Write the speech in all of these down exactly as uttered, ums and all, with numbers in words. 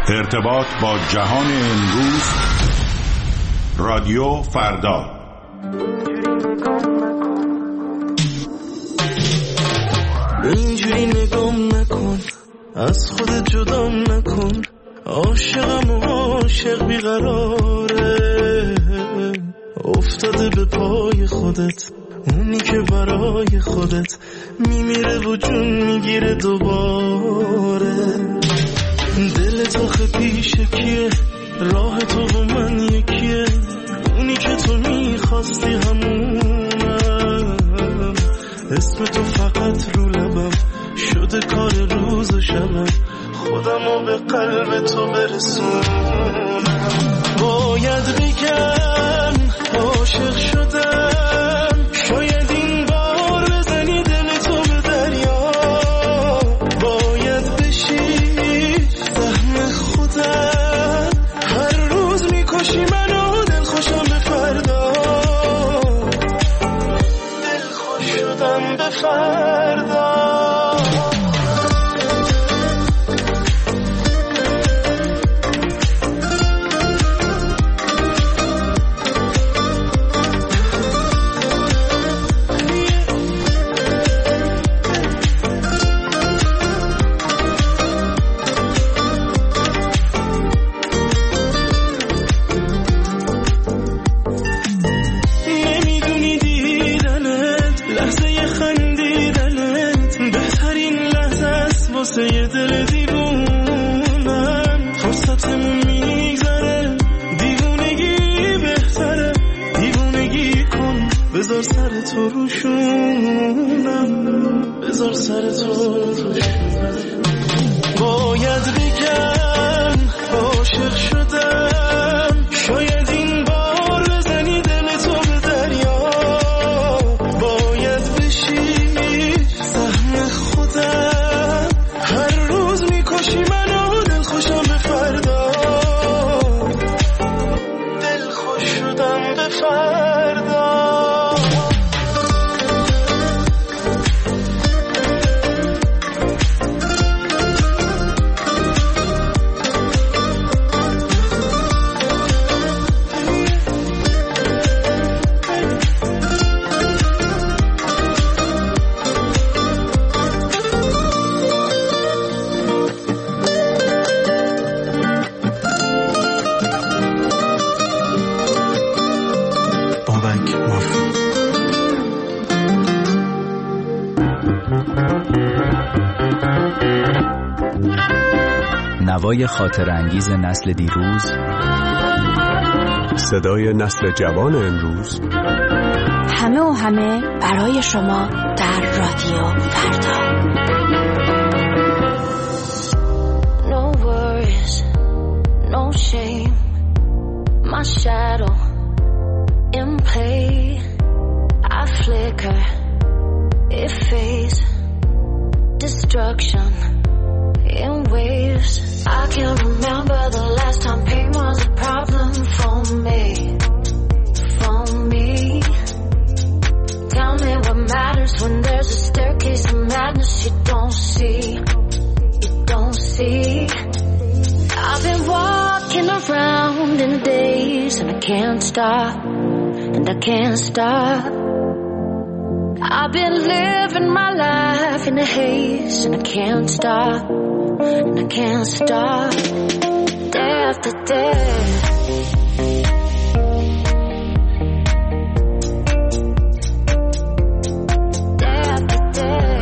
ارتباط با جهان امروز، رادیو فردا. اینجوری نگام نکن، از خودت جدا نکن، عاشقم و عاشق بیقراره، افتاده به پای خودت، اونی که برای خودت میمیره و جون میگیره دوباره. دل تو خه پیشه کیه، راه تو و من یکیه، اونی که تو میخواستی همونم، اسم تو فقط رو لبم شده کار روز و شبم، خودمو به قلب تو برسونم. باید بگم عاشق شدم، شاید این بار بزنی دل تو به دریا، باید بشی فهم خودم، هر روز میکشی منو دل خوشم به فردا، دل خوش شدم به فردا. واسه دل دیوونم فرصتمون میگذره، دیوونگی بهتره، دیوونگی کن بذار سر تو روشونم، بذار سر تو روشونم. باید بگم عاشق شدم، شاید این بار بزنی دل تو به دریا، باید بشی سهم خودم، هر روز میکشی منو دل خوشم به فردا، دل خوش شدم به فردا. نوای خاطر انگیز نسل دیروز، صدای نسل جوان امروز، همه و همه برای شما در رادیو فردا. No worries, no shame, my shadow in play, I flicker, it fades, destruction in waves. I can't remember the last time pain was a problem for me, for me. Tell me what matters when there's a staircase of madness you don't see, you don't see. I've been walking around in a daze and I can't stop, and I can't stop. I've been living my life in a haze and I can't stop, and I can't stop, day after day. Day after day.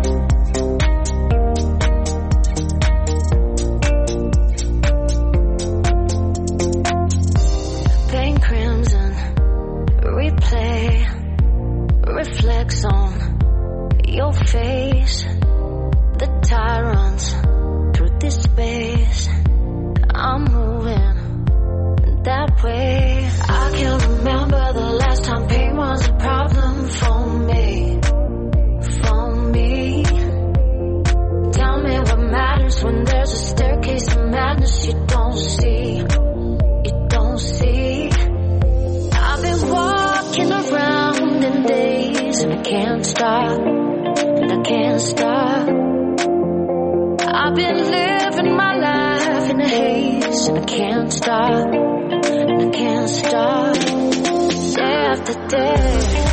Paint crimson, replay, reflects on your face. The tyrants through this space, I'm moving that way. I can't remember the last time pain was a problem for me, for me. Tell me what matters when there's a staircase of madness you don't see, you don't see. I've been walking around in days and I can't stop, and I can't stop. I've been living my life in a haze and I can't stop, I can't stop, day after day.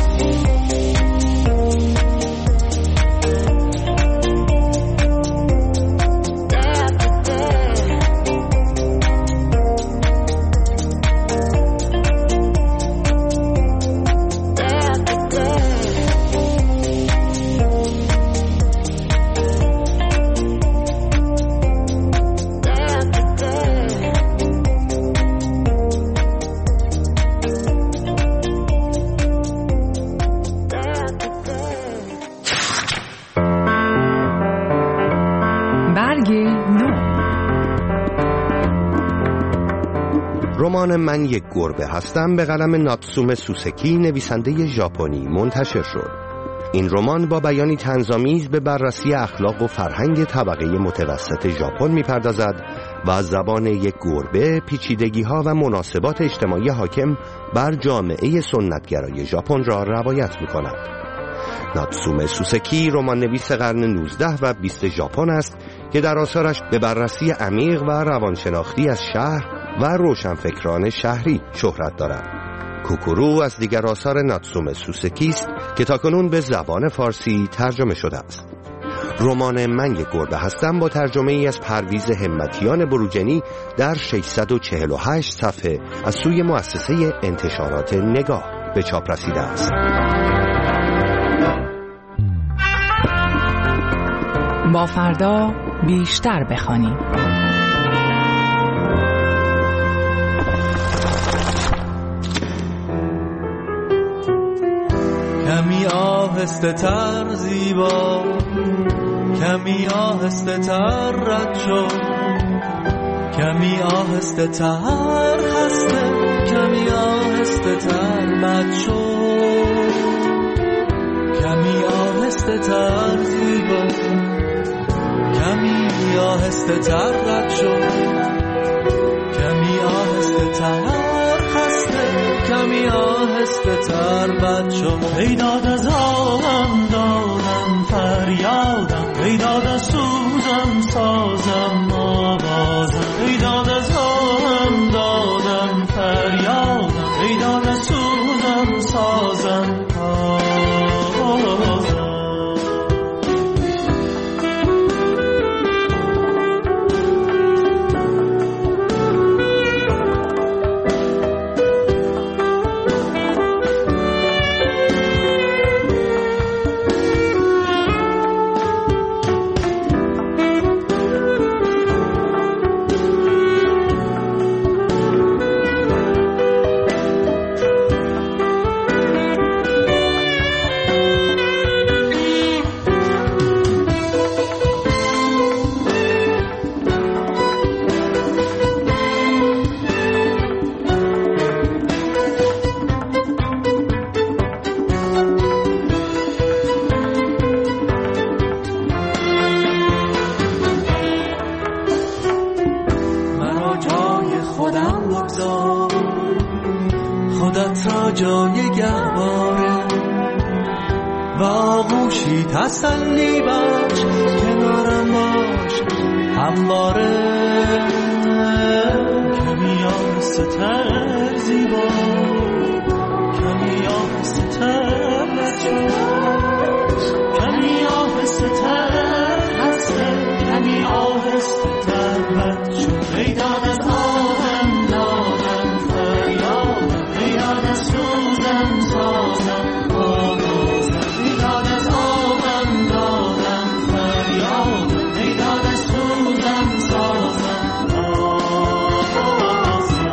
رمان من یک گربه هستم به قلم ناتسومه سوسکی نویسنده ژاپنی منتشر شد. این رمان با بیانی طنزآمیز به بررسی اخلاق و فرهنگ طبقه متوسط ژاپن می‌پردازد و از زبان یک گربه پیچیدگی‌ها و مناسبات اجتماعی حاکم بر جامعه سنتگرای ژاپن را روایت می‌کند. ناتسومه سوسکی رمان نویس قرن نوزده و بیست ژاپن است که در آثارش به بررسی عمیق و روانشناختی از شهر و روشنفکران شهری شهرت دارد. کوکورو از دیگر آثار ناتسومه سوسکی است که تاکنون به زبان فارسی ترجمه شده است. رمان من یک گربه هستم با ترجمه ای از پرویز همتیان بروجنی در ششصد و چهل و هشت صفحه از سوی مؤسسه انتشارات نگاه به چاپ رسیده است. با فردا بیشتر بخوانیم. کمی آهسته تر زیبا، کمی آهسته تر رد شو، کمی آهسته تر خسته، کمی آهسته تر بد شو، کمی آهسته تر زیبا، کمی آهسته تر رد شو، کمی آهسته تر خسته، کمی آهسته تر بد شو. ای داد از حالم دادم فریادم، ای داد از سوزم سازم آوازم، ای داد از حالم دادم فریادم، ای داد از سوزم سازم آوازم. تسلی بخش کنارم باش همواره، کمی آهسته تر زیبا، کمی آهسته تر بچه، کمی آهسته تر خسته، کمی آهسته تر بچه. ای داد از آهم دادم فریادم، ای داد از سوزم سازم آوازم، ای داد از آهم دادم فریادم، ای داد از سوزم سازم آوازم.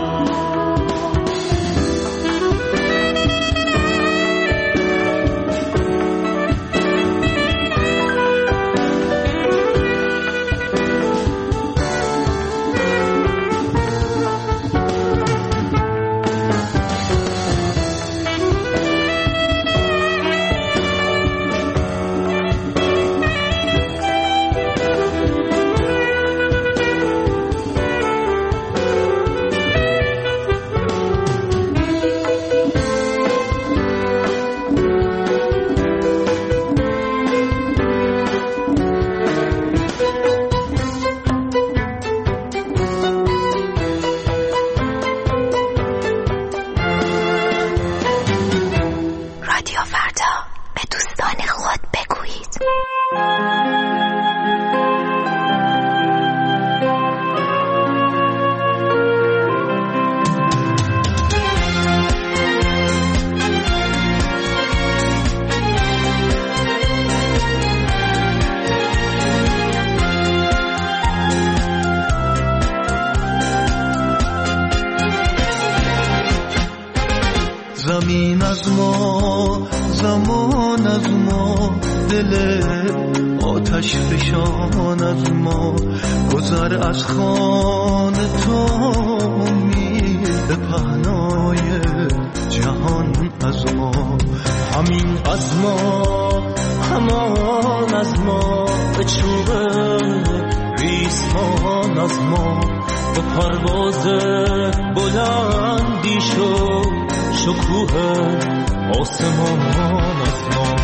از ما، زمان از ما، دل آتش فشان از ما، گذر از خانه تا امید پهنای جهان از ما. همین از ما، همان از ما، به چوب ریسمان از ما، به پرواز بلندی شو شکوه آسمان از ما.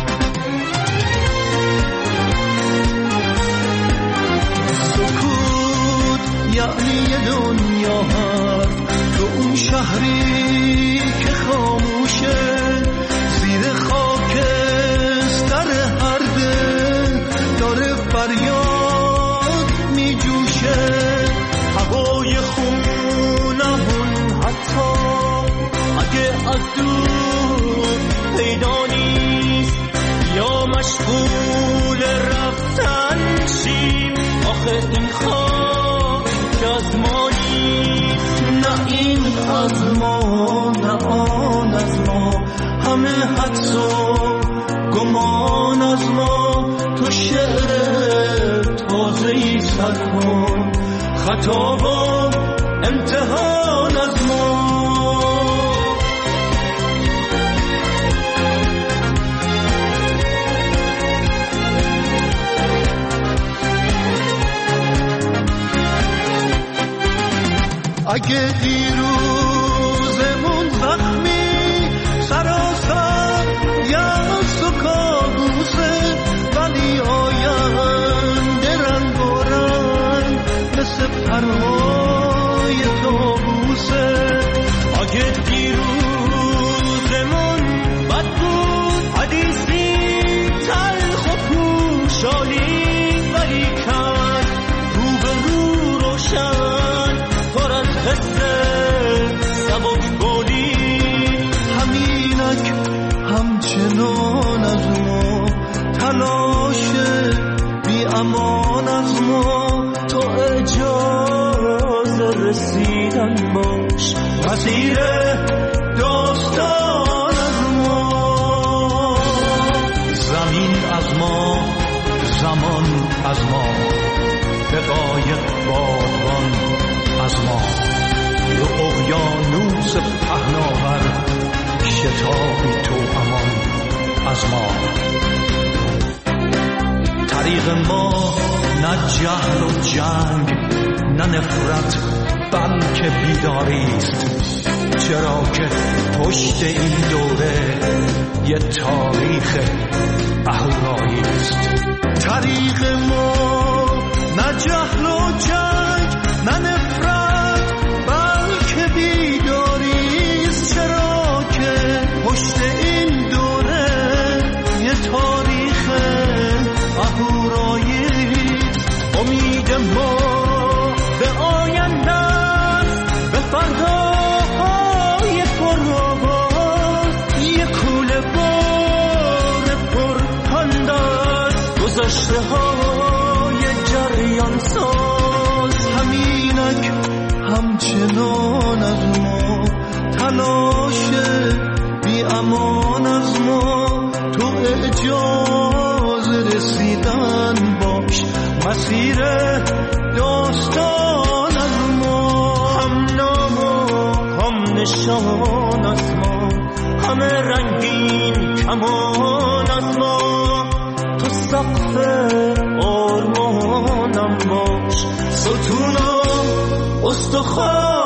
سکوت یعنی دنیا هست، تو اون شهری که خاموشه، زیر خاکستر هر دل داره فریاد می جوشه. هوای خونمون حتی اگه از دور پیدا نیست، یا مشغول رفتن شیم، آخه این خاک از ما نیست. نه این از ما، نه آن از ما، همه حدس و گمان از ما. تو شعر تازه‌ای سر کن، خطا و امتحان از ما. اگه دیروزمون زخمی سراسر یأس و کابوسه، ولی آینده رنگ و رنگ مثل پرهای طاووسه. اگه دیروزمون بد بود، حدیثی تلخ و پوشالی، ولی کرد رو به رو روشن پر از حس سبک بولی. همینک همچنان از ما، تلاش بی امان از ما. تو اجازه رسیدن باش، مسیر داستان از ما. زمین از ما، زمان از ما، بقای بادبان از ما. رو اقیانوس پهناور، شتابی تو امان از ما. طریق ما نه جهل و جنگ، نه نفرت، بلکه بیداریست. چرا که پشت این دوره یه تاریخ اهوراییست. طریق ما نه جهل و جنگ، نه نفرت، بلکه بیداریست. چرا که پشت این دوره یه تاریخ اهوراییست. امید ما به آینده، به فرداهای پرآواز، یه کوله بار پرپنداز، گذشته های جریان ساز. همینک همچنان از ما، تلاش بی امان از ما. تو اجازه رسیدن باش، مسیر داستان از ما. هم نام و هم نشان از ما، همه رنگین کمان از ما. تو سقف آرمانم باش، ستون و استخوان